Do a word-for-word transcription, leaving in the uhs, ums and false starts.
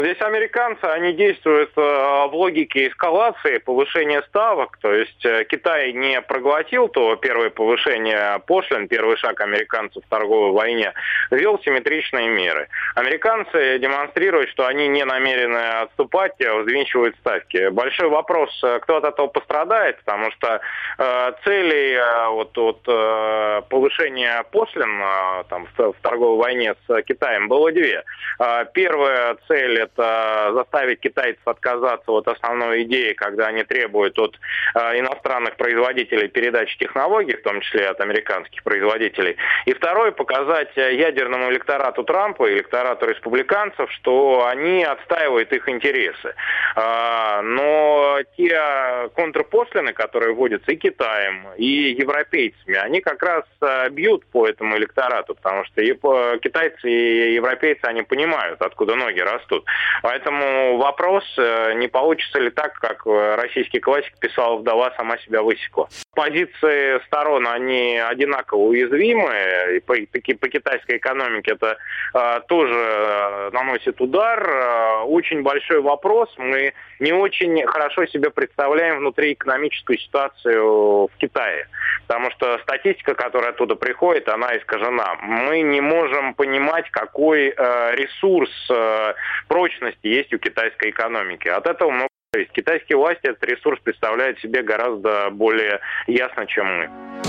Здесь американцы, они действуют э, в логике эскалации, повышения ставок. То есть э, Китай не проглотил то первое повышение пошлин, первый шаг американцев в торговой войне, ввел симметричные меры. Американцы демонстрируют, что они не намерены отступать, взвинчивают ставки. Большой вопрос, кто от этого пострадает, потому что э, целей э, вот, вот, э, повышения пошлин э, там, в, в торговой войне с Китаем было две. Э, первая цель – это заставить китайцев отказаться от основной идеи, когда они требуют от э, иностранных производителей передачи технологий, в том числе от американских производителей. И второе – показать ядерному электорату Трампа, электорату республиканцев, что они отстаивают их интересы. Э, но те контрпошлины, которые вводятся и Китаем, и европейцами, они как раз э, бьют по этому электорату, потому что и китайцы и европейцы, они понимают, откуда ноги растут. Поэтому вопрос, не получится ли так, как российский классик писал, вдова сама себя высекла. Позиции сторон, они одинаково уязвимы. И по, таки, по китайской экономике это а, тоже а, наносит удар. А, очень большой вопрос. Мы не очень хорошо себе представляем внутриэкономическую ситуацию в Китае. Потому что статистика, которая оттуда приходит, она искажена. Мы не можем понимать, какой э, ресурс э, прочности есть у китайской экономики. От этого много зависит. Китайские власти этот ресурс представляют себе гораздо более ясно, чем мы.